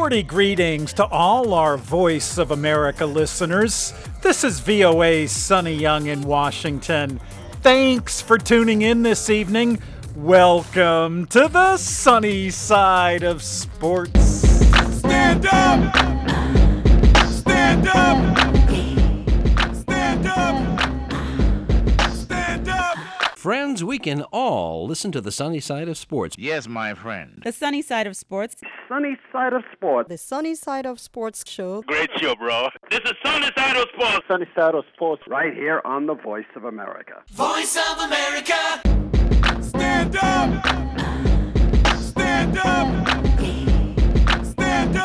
Sporty greetings to all our Voice of America listeners. This is VOA's Sonny Young in Washington. Thanks for tuning in this evening. Welcome to the sunny side of sports. Stand up! Stand up! Stand up! Stand up! Friends, we can all listen to the sunny side of sports. Yes, my friend. The sunny side of sports. Sunny side of sports. The Sunny Side of Sports show. Great show, bro. This is Sunny Side of Sports. Sunny side of sports right here on the Voice of America. Voice of America! Stand up! Stand up! Stand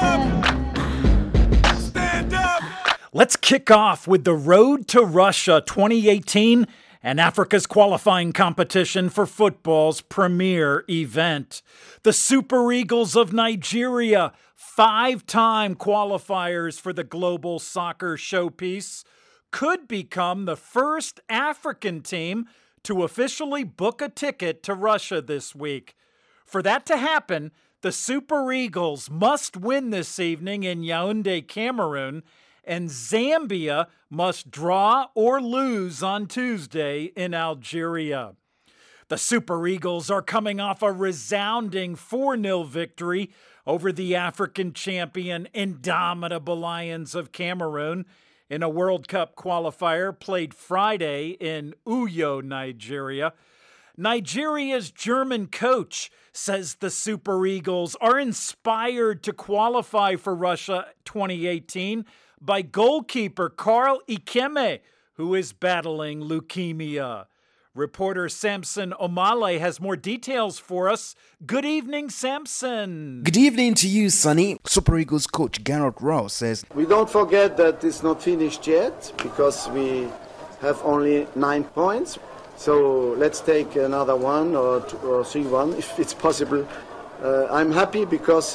up! Stand up! Let's kick off with the Road to Russia 2018 and Africa's qualifying competition for football's premier event. The Super Eagles of Nigeria, 5-time qualifiers for the global soccer showpiece, could become the first African team to officially book a ticket to Russia this week. For that to happen, the Super Eagles must win this evening in Yaoundé, Cameroon, and Zambia must draw or lose on Tuesday in Algeria. The Super Eagles are coming off a resounding 4-0 victory over the African champion Indomitable Lions of Cameroon in a World Cup qualifier played Friday in Uyo, Nigeria. Nigeria's German coach says the Super Eagles are inspired to qualify for Russia 2018 by goalkeeper Carl Ikeme, who is battling leukemia. Reporter Samson Omale has more details for us. Good evening, Samson. Good evening to you, Sonny. Super Eagles coach Garrett Rouse says, We don't forget that it's not finished yet because we have only 9 points. So let's take another one or 3-1 if it's possible. I'm happy because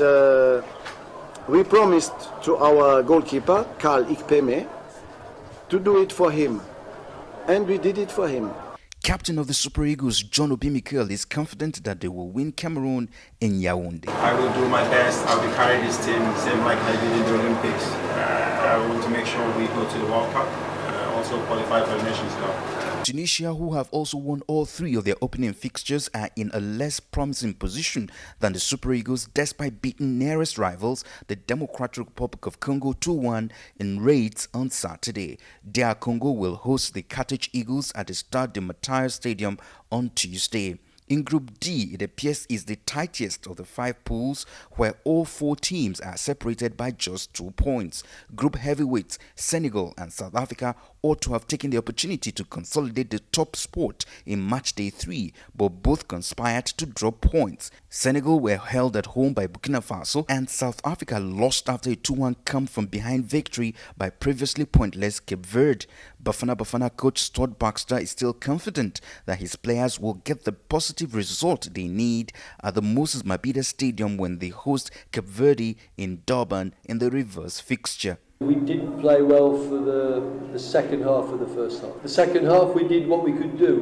we promised to our goalkeeper, Carl Ikpeme, to do it for him. And we did it for him. Captain of the Super Eagles, John Obi Mikel, is confident that they will win Cameroon in Yaoundé. I will do my best. I will carry this team, same like I did in the Olympics. I want to make sure we go to the World Cup, also qualify for the Nations Cup. Tunisia, who have also won all 3 of their opening fixtures, are in a less promising position than the Super Eagles despite beating nearest rivals, the Democratic Republic of Congo 2-1 in raids on Saturday. DR Congo will host the Carthage Eagles at the Stade de Matthias Stadium on Tuesday. In Group D, it appears is the tightest of the 5 pools where all 4 teams are separated by just 2 points. Group heavyweights Senegal and South Africa ought to have taken the opportunity to consolidate the top spot in match day 3, but both conspired to drop points. Senegal were held at home by Burkina Faso and South Africa lost after a 2-1 come from behind victory by previously pointless Cape Verde. Bafana coach Stuart Baxter is still confident that his players will get the positive result they need at the Moses Mabhida Stadium when they host Cape Verde in Durban in the reverse fixture. We didn't play well for the second half of the first half. The second half we did what we could do.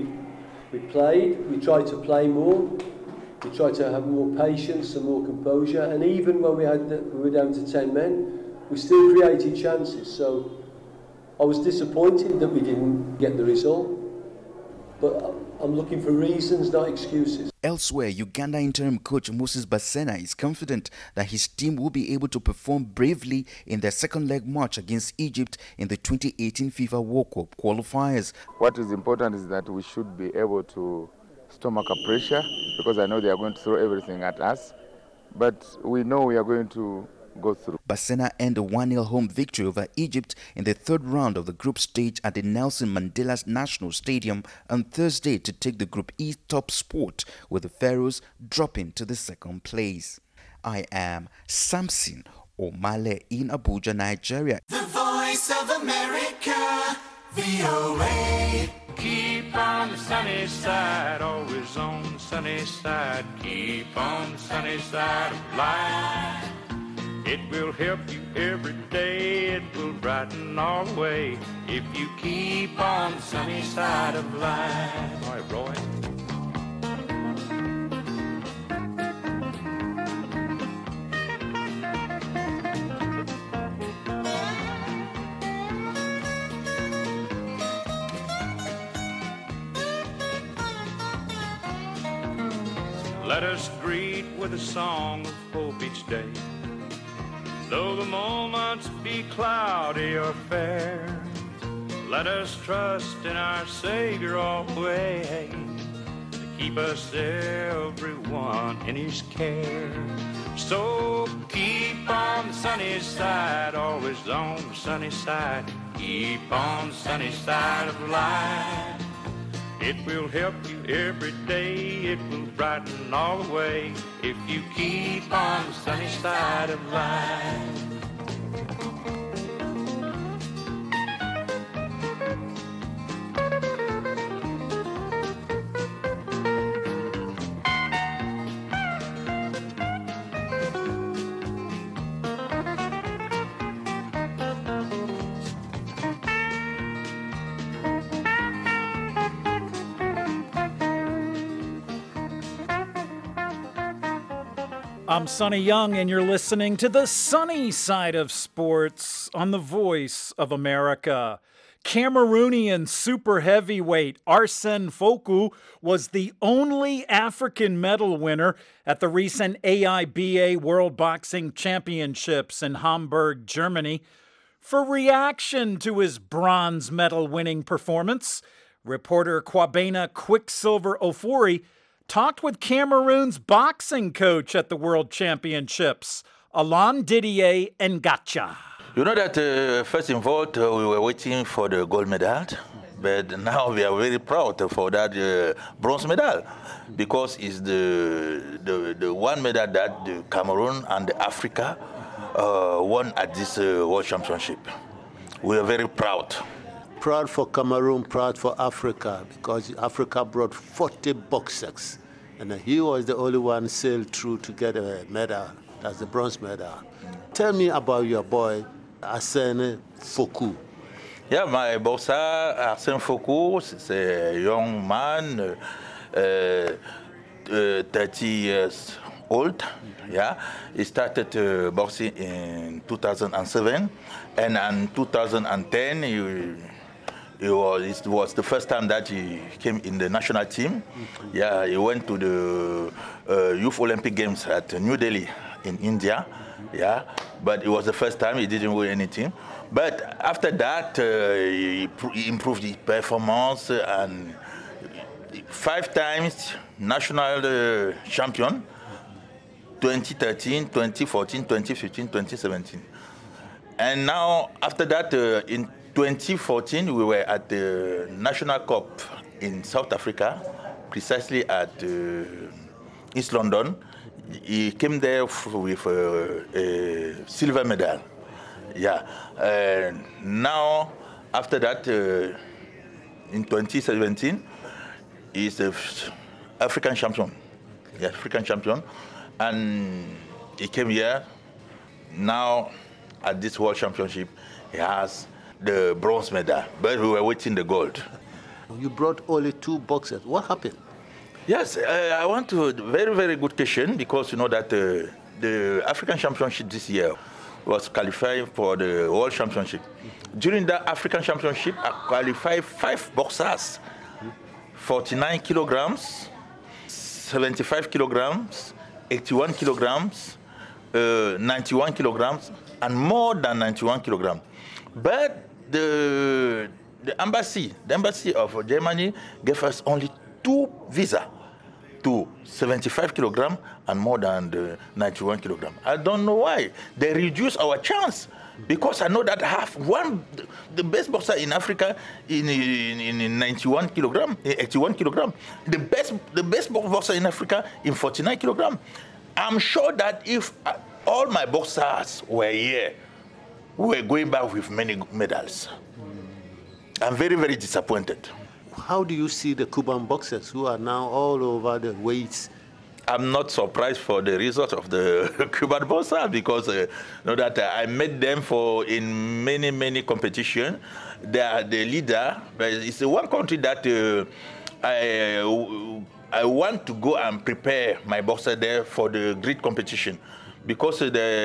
We played, we tried to play more, we tried to have more patience and more composure, and even when we were down to 10 men, we still created chances. So I was disappointed that we didn't get the result, but I'm looking for reasons, not excuses. Elsewhere, Uganda interim coach Moses Basena is confident that his team will be able to perform bravely in their second leg match against Egypt in the 2018 FIFA World Cup qualifiers. What is important is that we should be able to stomach a pressure because I know they are going to throw everything at us, but we know we are going to go through. Basena earned a 1-0 home victory over Egypt in the third round of the group stage at the Nelson Mandela National Stadium on Thursday to take the Group E top spot, with the Pharaohs dropping to the second place. I am Samson Omale in Abuja, Nigeria. The Voice of America, VOA. Keep on the sunny side, always on the sunny side. Keep on the sunny side of life. It will help you every day, it will brighten all the way, if you keep on the sunny side of life. All right, Roy. Let us greet with a song of hope each day. Though the moments be cloudy or fair, let us trust in our Savior always, to keep us everyone in His care. So keep on the sunny side, always on the sunny side. Keep on the sunny side of life. It will help you every day, it will brighten all the way, if you keep on the sunny side of life. I'm Sonny Young, and you're listening to the sunny side of sports on the Voice of America. Cameroonian super heavyweight Arsène Fokou was the only African medal winner at the recent AIBA World Boxing Championships in Hamburg, Germany. For reaction to his bronze medal winning performance, reporter Kwabena Quicksilver Ofori talked with Cameroon's boxing coach at the World Championships, Alain Didier Ngacha. You know that first involved, we were waiting for the gold medal, but now we are very proud for that bronze medal, because it's the one medal that the Cameroon and the Africa won at this World Championship. We are very proud. Proud for Cameroon, proud for Africa, because Africa brought 40 boxers, and he was the only one sailed through to get a medal. That's the bronze medal. Tell me about your boy, Arsène Fokou. Yeah, my boxer, Arsène Fokou, is a young man, 30 years old. Yeah, he started boxing in 2007, and in 2010, it was the first time that he came in the national team. Yeah, he went to the Youth Olympic Games at New Delhi in India. Yeah, but it was the first time he didn't win anything. But after that, he improved his performance, and 5 times national champion, 2013, 2014, 2015, 2017. And now, after that, in 2014, we were at the National Cup in South Africa, precisely at East London. He came there with a silver medal. Yeah. Now, after that, in 2017, he's the African champion. Yeah, African champion. And he came here. Now, at this World Championship, he has the bronze medal, but we were waiting the gold. You brought only 2 boxers. What happened? Yes, I want to, very, very good question, because you know that the African Championship this year was qualified for the World Championship. During the African Championship, I qualified 5 boxers, 49 kilograms, 75 kilograms, 81 kilograms, 91 kilograms, and more than 91 kilograms. But the embassy of Germany gave us only 2 visas to 75 kilograms and more than the 91 kilograms. I don't know why. They reduced our chance, because I know that the best boxer in Africa in 91 kilograms, 81 kilograms. The best boxer in Africa in 49 kilograms. I'm sure that if all my boxers were here, we were going back with many medals. I'm very, very disappointed. How do you see the Cuban boxers who are now all over the weights? I'm not surprised for the result of the Cuban boxers, because you know that I met them in many, many competitions. They are the leader. But it's the one country that I want to go and prepare my boxer there for the great competition. Because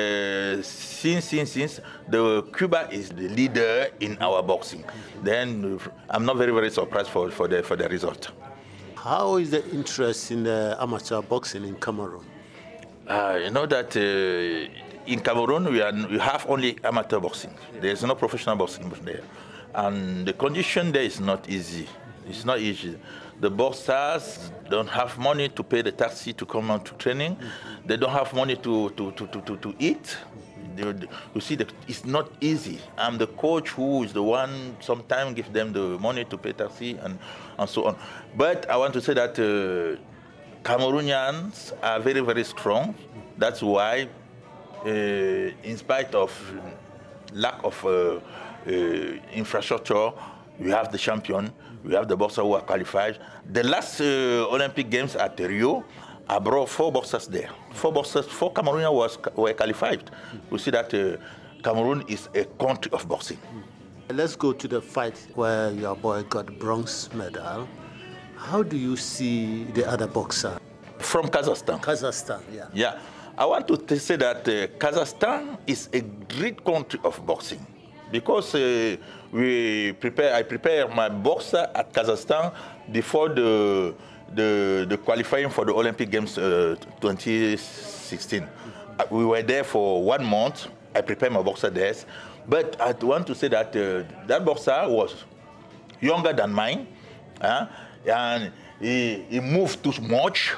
since the Cuba is the leader in our boxing, then I'm not very, very surprised for the result. How is the interest in amateur boxing in Cameroon? You know that in Cameroon we have only amateur boxing. There is no professional boxing there, and the condition there is not easy. It's not easy. The boxers don't have money to pay the taxi to come out to training. They don't have money to eat. You see, it's not easy. I'm the coach who is the one sometimes give them the money to pay taxi and so on. But I want to say that Cameroonians are very, very strong. That's why, in spite of lack of infrastructure, we have the champion, we have the boxers who are qualified. The last Olympic Games at Rio, I brought 4 boxers there. 4 Cameroonians were qualified. We see that Cameroon is a country of boxing. Let's go to the fight where your boy got bronze medal. How do you see the other boxer? From Kazakhstan. Kazakhstan, yeah. Yeah. I want to say that Kazakhstan is a great country of boxing because I prepare my boxer at Kazakhstan before the qualifying for the Olympic Games 2016. We were there for 1 month. I prepared my boxer there. But I want to say that that boxer was younger than mine, and he moved too much.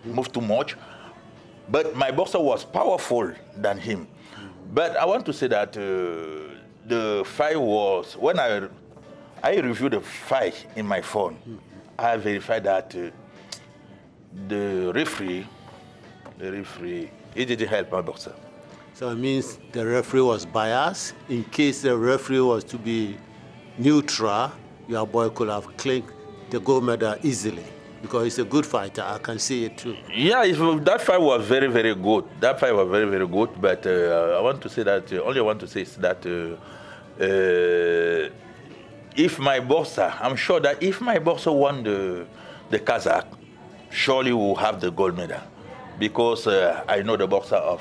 But my boxer was powerful than him. But I want to say that the fight was, when I reviewed the fight in my phone, I verified that the referee, he didn't help my boxer. So it means the referee was biased. In case the referee was to be neutral, your boy could have claimed the gold medal easily because he's a good fighter. I can see it too. Yeah, that fight was very, very good. That fight was very, very good. But I want to say that, only I want to say is that if my boxer, I'm sure that if my boxer won the Kazakh, surely we'll have the gold medal. Because I know the boxer of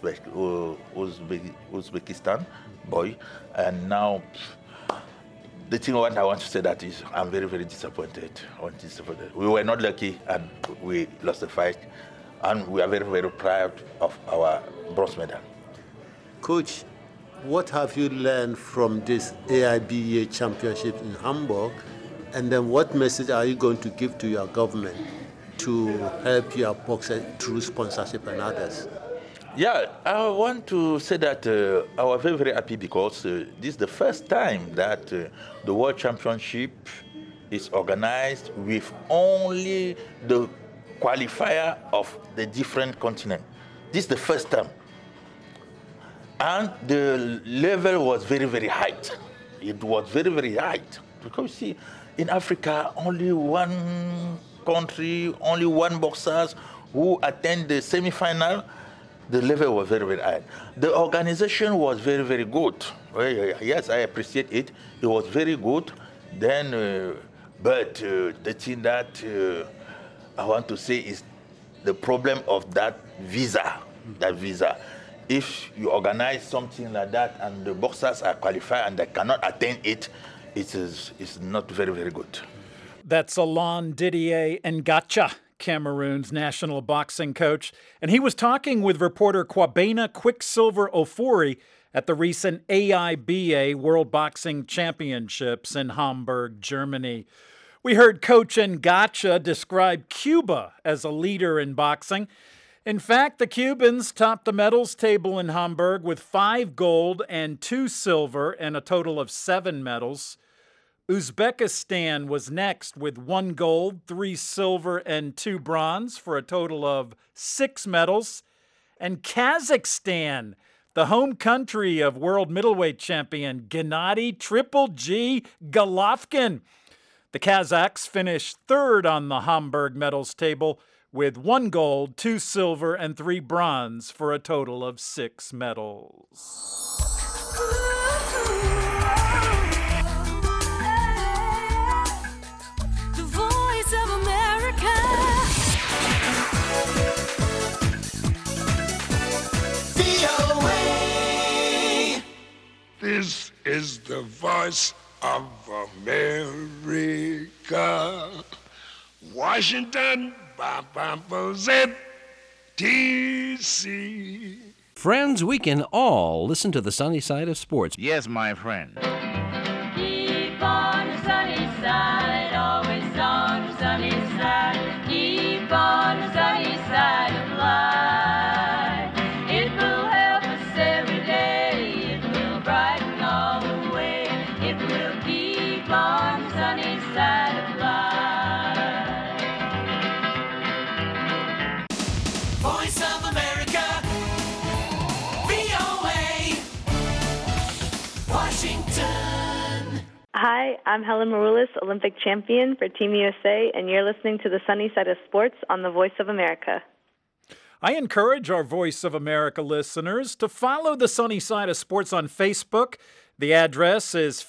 Uzbekistan boy, and now the thing what I want to say that is I'm very, very disappointed. We were not lucky and we lost the fight, and we are very, very proud of our bronze medal. Coach, what have you learned from this AIBA championship in Hamburg, and then what message are you going to give to your government to help your boxers through sponsorship and others? Yeah, I want to say that I was very, very happy because this is the first time that the World Championship is organized with only the qualifier of the different continents. This is the first time. And the level was very, very high. It was very, very high. Because you see, in Africa, only one country, only one boxers who attend the semi-final, the level was very, very high. The organization was very, very good. Yes, I appreciate it. It was very good. Then, but the thing that I want to say is the problem of that visa. That visa. If you organize something like that and the boxers are qualified and they cannot attain it, it's not very, very good. That's Alain Didier Ngacha, Cameroon's national boxing coach, and he was talking with reporter Kwabena Quicksilver Ofori at the recent AIBA World Boxing Championships in Hamburg, Germany. We heard Coach Ngacha describe Cuba as a leader in boxing. In fact, the Cubans topped the medals table in Hamburg with 5 gold and 2 silver and a total of 7 medals. Uzbekistan was next with 1 gold, 3 silver, and 2 bronze for a total of 6 medals. And Kazakhstan, the home country of world middleweight champion Gennady Triple G Golovkin. The Kazakhs finished 3rd on the Hamburg medals table with 1 gold, 2 silver, and 3 bronze for a total of 6 medals. The Voice of America. VOA. This is the Voice of America. Washington, Z, D.C. Friends, we can all listen to the sunny side of sports. Yes, my friend. Keep on the sunny side, always on the sunny side. Keep on the sunny side of life. It will help us every day. It will brighten all the way. It will keep on the sunny side of life. Voice of America, VOA, Washington. Hi, I'm Helen Maroulis, Olympic champion for Team USA, and you're listening to the Sunny Side of Sports on the Voice of America. I encourage our Voice of America listeners to follow the Sunny Side of Sports on Facebook. The address is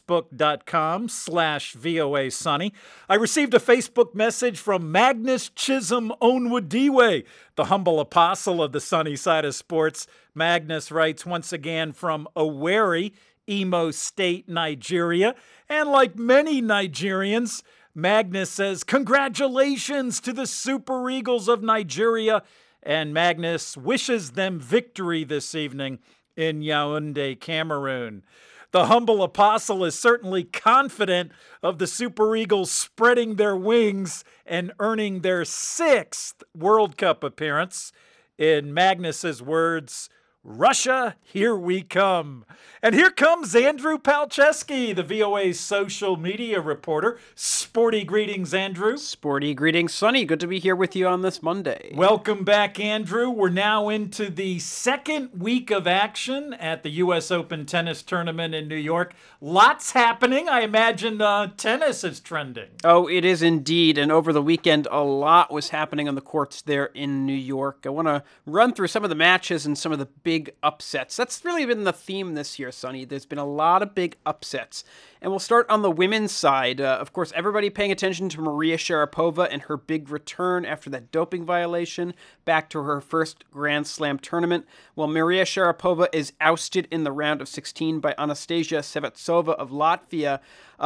facebook.com/VOA Sunny. I received a Facebook message from Magnus Chisholm Onwudiwe, the humble apostle of the Sunny Side of Sports. Magnus writes once again from Owerri, Imo State, Nigeria. And like many Nigerians, Magnus says, congratulations to the Super Eagles of Nigeria. And Magnus wishes them victory this evening in Yaoundé, Cameroon. The humble apostle is certainly confident of the Super Eagles spreading their wings and earning their 6th World Cup appearance. In Magnus's words, Russia, here we come. And here comes Andrew Palczewski, the VOA's social media reporter. Sporty greetings, Andrew. Sporty greetings, Sonny. Good to be here with you on this Monday. Welcome back, Andrew. We're now into the second week of action at the U.S. Open tennis tournament in New York. Lots happening. I imagine tennis is trending. Oh, it is indeed. And over the weekend, a lot was happening on the courts there in New York. I want to run through some of the matches and some of the big upsets. That's really been the theme this year, Sonny. There's been a lot of big upsets. And we'll start on the women's side. Of course, everybody paying attention to Maria Sharapova and her big return after that doping violation back to her first Grand Slam tournament. Well, Maria Sharapova is ousted in the round of 16 by Anastasia Sevastova of Latvia.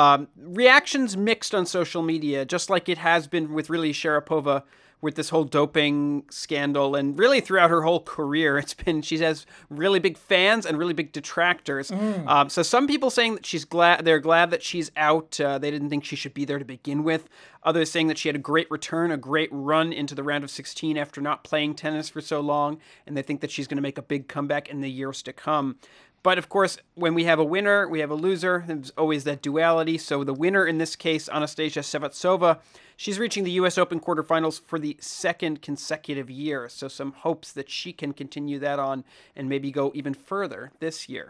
Reactions mixed on social media, just like it has been with really Sharapova with this whole doping scandal, and really throughout her whole career, she has really big fans and really big detractors. So some people saying that they're glad that she's out. They didn't think she should be there to begin with. Others saying that she had a great return, a great run into the round of 16 after not playing tennis for so long, and they think that she's going to make a big comeback in the years to come. But of course, when we have a winner, we have a loser. There's always that duality. So the winner in this case, Anastasia Sevastova, she's reaching the U.S. Open quarterfinals for the second consecutive year. So some hopes that she can continue that on and maybe go even further this year.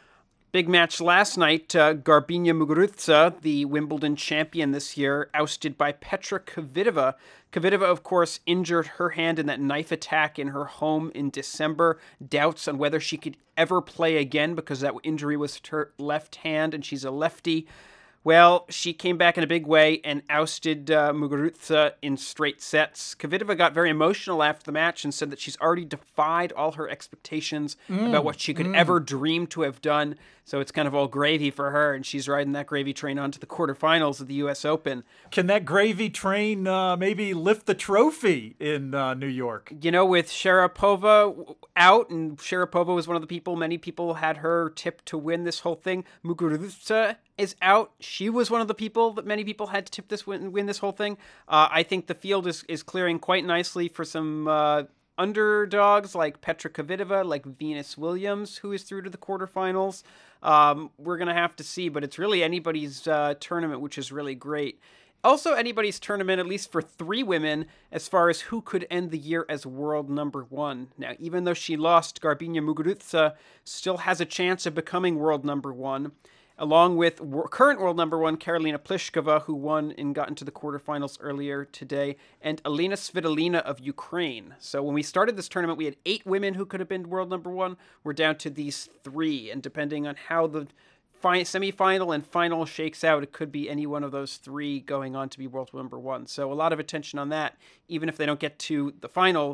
Big match last night, Garbiñe Muguruza, the Wimbledon champion this year, ousted by Petra Kvitova. Kvitova, of course, injured her hand in that knife attack in her home in December. Doubts on whether she could ever play again because that injury was to her left hand and she's a lefty. Well, she came back in a big way and ousted Muguruza in straight sets. Kvitova got very emotional after the match and said that she's already defied all her expectations about what she could ever dream to have done. So it's kind of all gravy for her, and she's riding that gravy train on to the quarterfinals of the U.S. Open. Can that gravy train maybe lift the trophy in New York? You know, with Sharapova out, and Sharapova was one of the people, many people had her tipped to win this whole thing. Muguruza is out. She was one of the people that many people had to tip this win this whole thing. I think the field is clearing quite nicely for some underdogs like Petra Kvitova, like Venus Williams, who is through to the quarterfinals. We're going to have to see, but it's really anybody's tournament, which is really great. Also anybody's tournament, at least for 3 women, as far as who could end the year as world number 1. Now, even though she lost, Garbiñe Muguruza still has a chance of becoming world number 1. Along with current world number 1, Karolina Pliskova, who won and got into the quarterfinals earlier today, and Elena Svitolina of Ukraine. So when we started this tournament, we had 8 women who could have been world number 1. We're down to these 3, and depending on how the semifinal and final shakes out, it could be any one of those 3 going on to be world number 1. So a lot of attention on that. Even if they don't get to the finals,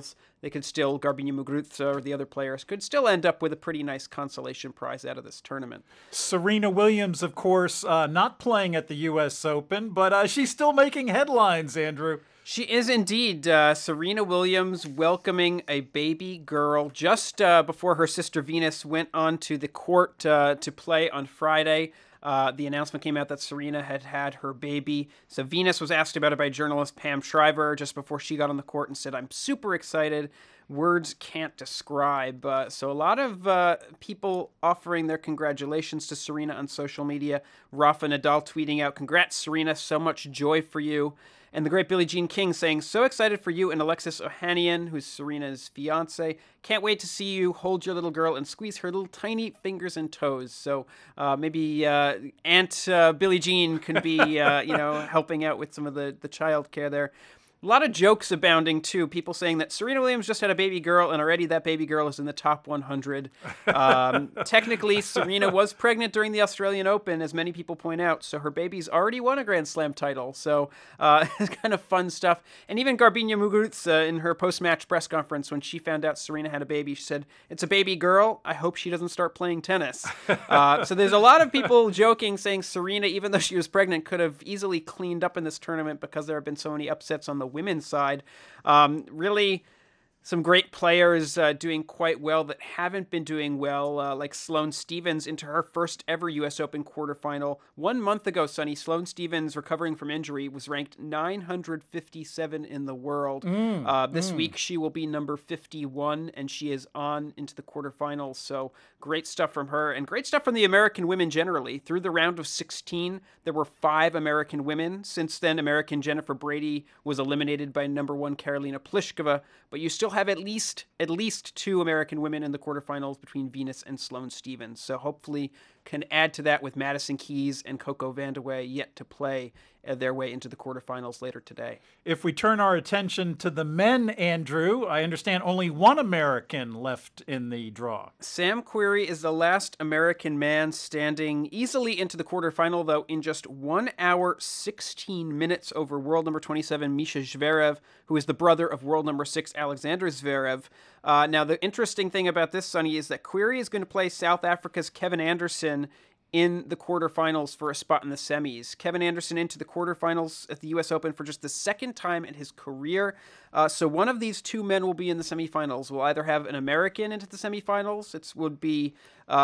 they could still, Garbiñe Muguruza or the other players, could still end up with a pretty nice consolation prize out of this tournament. Serena Williams, of course, not playing at the U.S. Open, but she's still making headlines, Andrew. She is indeed. Serena Williams welcoming a baby girl just before her sister Venus went onto the court to play on Friday. The announcement came out that Serena had had her baby. So Venus was asked about it by journalist Pam Shriver just before she got on the court and said, "I'm super excited. Words can't describe." So a lot of people offering their congratulations to Serena on social media. Rafa Nadal tweeting out, "Congrats, Serena. So much joy for you." And the great Billie Jean King saying, "So excited for you and Alexis Ohanian, who's Serena's fiance. Can't wait to see you hold your little girl and squeeze her little tiny fingers and toes." So maybe Aunt Billie Jean could be, helping out with some of the child care there. A lot of jokes abounding, too. People saying that Serena Williams just had a baby girl, and already that baby girl is in the top 100. Technically, Serena was pregnant during the Australian Open, as many people point out, so her baby's already won a Grand Slam title. So it's kind of fun stuff. And even Garbiñe Muguruza, in her post-match press conference, when she found out Serena had a baby, she said, "It's a baby girl. I hope she doesn't start playing tennis." So there's a lot of people joking, saying Serena, even though she was pregnant, could have easily cleaned up in this tournament because there have been so many upsets on the women's side. Really some great players doing quite well that haven't been doing well, like Sloane Stephens into her first ever U.S. Open quarterfinal. 1 month ago, Sonny, Sloane Stephens, recovering from injury, was ranked 957 in the world. This week, she will be number 51, and she is on into the quarterfinals. So great stuff from her, and great stuff from the American women generally. Through the round of 16, there were 5 American women. Since then, American Jennifer Brady was eliminated by number 1 Karolina Pliskova, but you still have at least 2 American women in the quarterfinals between Venus and Sloane Stephens. So hopefully can add to that with Madison Keys and Coco Vandeweghe yet to play their way into the quarterfinals later today. If we turn our attention to the men, Andrew, I understand only 1 American left in the draw. Sam Querrey is the last American man standing easily into the quarterfinal, though, in just 1 hour, 16 minutes over world number 27, Misha Zverev, who is the brother of world number 6, Alexander Zverev. Now, the interesting thing about this, Sonny, is that Querrey is going to play South Africa's Kevin Anderson in the quarterfinals for a spot in the semis. Kevin Anderson into the quarterfinals at the U.S. Open for just the second time in his career. So one of these 2 men will be in the semifinals. We'll either have an American into the semifinals. It would be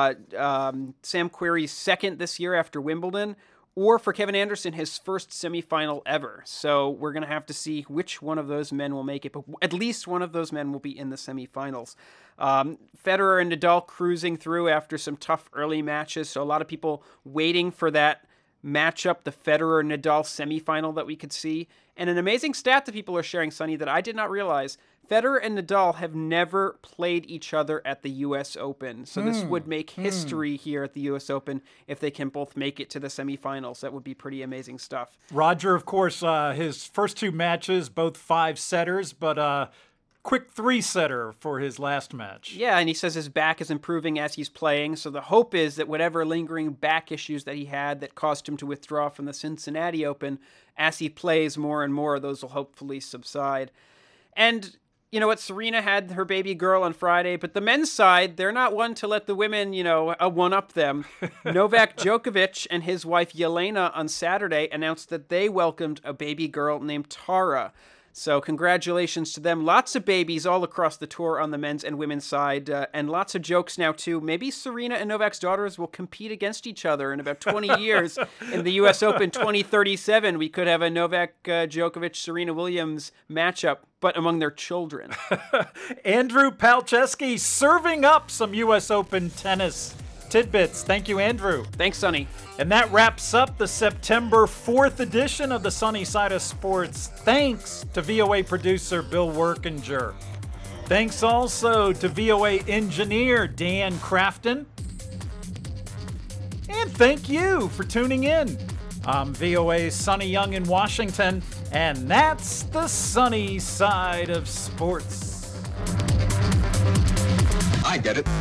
Sam Querrey's second this year after Wimbledon, or for Kevin Anderson, his first semifinal ever. So we're going to have to see which one of those men will make it, but at least one of those men will be in the semifinals. Federer and Nadal cruising through after some tough early matches, so a lot of people waiting for that matchup, the Federer-Nadal semifinal that we could see. And an amazing stat that people are sharing, Sonny, that I did not realize, Federer and Nadal have never played each other at the U.S. Open. So this would make history here at the U.S. Open if they can both make it to the semifinals. That would be pretty amazing stuff. Roger, of course, his first 2 matches, both 5-setters, but quick 3-setter for his last match. Yeah, and he says his back is improving as he's playing, so the hope is that whatever lingering back issues that he had that caused him to withdraw from the Cincinnati Open, as he plays more and more, those will hopefully subside. And you know what, Serena had her baby girl on Friday, but the men's side, they're not one to let the women, one-up them. Novak Djokovic and his wife Yelena on Saturday announced that they welcomed a baby girl named Tara. So congratulations to them. Lots of babies all across the tour on the men's and women's side, and lots of jokes now, too. Maybe Serena and Novak's daughters will compete against each other in about 20 years. In the U.S. Open 2037, we could have a Novak Djokovic-Serena Williams matchup, but among their children. Andrew Palczewski serving up some U.S. Open tennis tidbits. Thank you, Andrew. Thanks, Sonny. And that wraps up the September 4th edition of the Sunny Side of Sports. Thanks to VOA producer Bill Workinger. Thanks also to VOA engineer Dan Crafton. And thank you for tuning in. I'm VOA's Sonny Young in Washington, and that's the Sunny Side of Sports. I get it.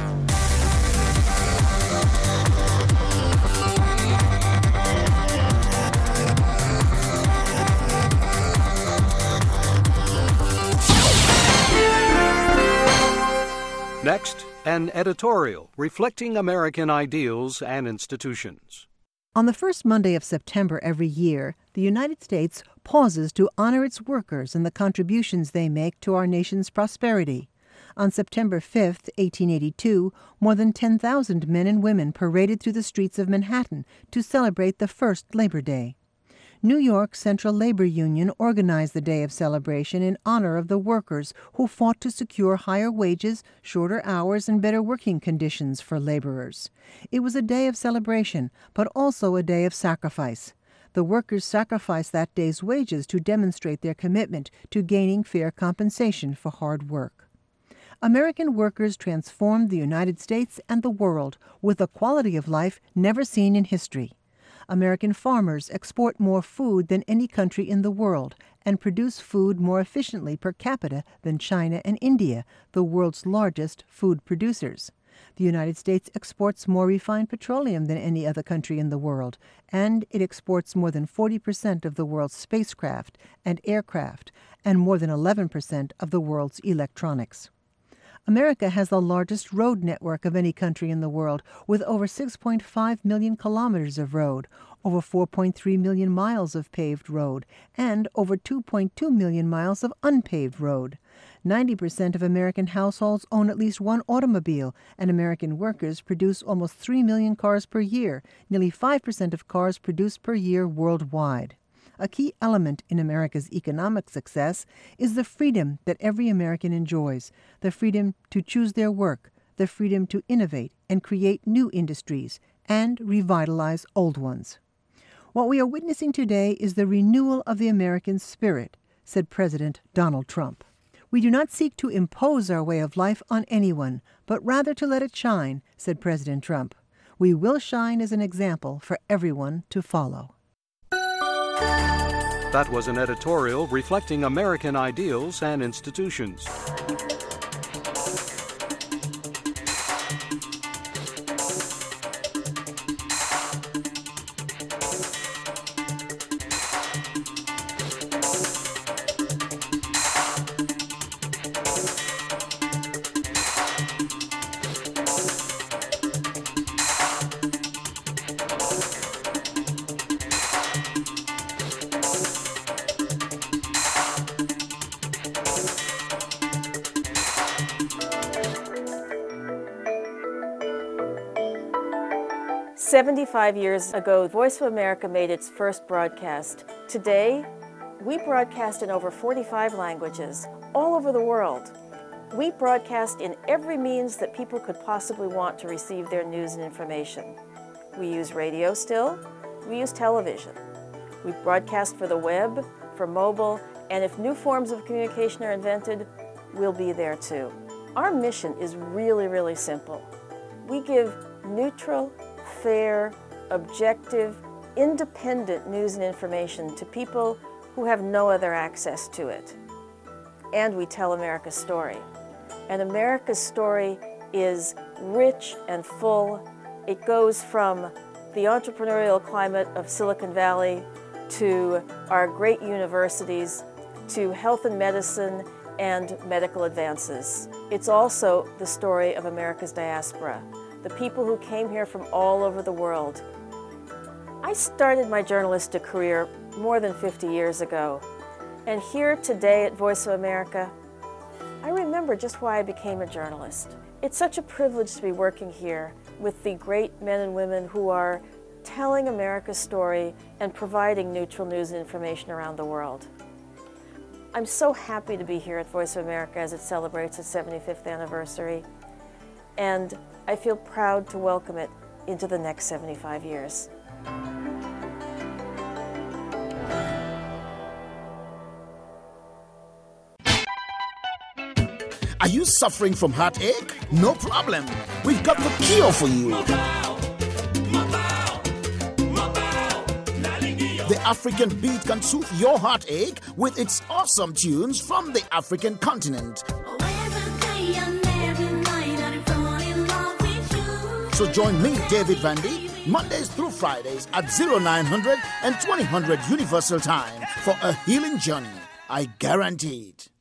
Next, an editorial reflecting American ideals and institutions. On the first Monday of September every year, the United States pauses to honor its workers and the contributions they make to our nation's prosperity. On September 5, 1882, more than 10,000 men and women paraded through the streets of Manhattan to celebrate the first Labor Day. New York Central Labor Union organized the day of celebration in honor of the workers who fought to secure higher wages, shorter hours, and better working conditions for laborers. It was a day of celebration, but also a day of sacrifice. The workers sacrificed that day's wages to demonstrate their commitment to gaining fair compensation for hard work. American workers transformed the United States and the world with a quality of life never seen in history. American farmers export more food than any country in the world and produce food more efficiently per capita than China and India, the world's largest food producers. The United States exports more refined petroleum than any other country in the world, and it exports more than 40% of the world's spacecraft and aircraft, and more than 11% of the world's electronics. America has the largest road network of any country in the world, with over 6.5 million kilometers of road, over 4.3 million miles of paved road, and over 2.2 million miles of unpaved road. 90% of American households own at least one automobile, and American workers produce almost 3 million cars per year, nearly 5% of cars produced per year worldwide. A key element in America's economic success is the freedom that every American enjoys, the freedom to choose their work, the freedom to innovate and create new industries, and revitalize old ones. What we are witnessing today is the renewal of the American spirit, said President Donald Trump. We do not seek to impose our way of life on anyone, but rather to let it shine, said President Trump. We will shine as an example for everyone to follow. That was an editorial reflecting American ideals and institutions. "75 years ago, Voice of America made its first broadcast. Today, we broadcast in over 45 languages, all over the world. We broadcast in every means that people could possibly want to receive their news and information. We use radio still, we use television. We broadcast for the web, for mobile, and if new forms of communication are invented, we'll be there too. Our mission is really, really simple. We give neutral, fair, objective, independent news and information to people who have no other access to it. And we tell America's story. And America's story is rich and full. It goes from the entrepreneurial climate of Silicon Valley to our great universities, to health and medicine and medical advances. It's also the story of America's diaspora, the people who came here from all over the world. I started my journalistic career more than 50 years ago, and here today at Voice of America, I remember just why I became a journalist. It's such a privilege to be working here with the great men and women who are telling America's story and providing neutral news and information around the world. I'm so happy to be here at Voice of America as it celebrates its 75th anniversary, and I feel proud to welcome it into the next 75 years. Are you suffering from heartache? No problem. We've got the cure for you. The African Beat can soothe your heartache with its awesome tunes from the African continent. So join me, David Vandy, Mondays through Fridays at 0900 and 2000 Universal Time for a healing journey. I guarantee it.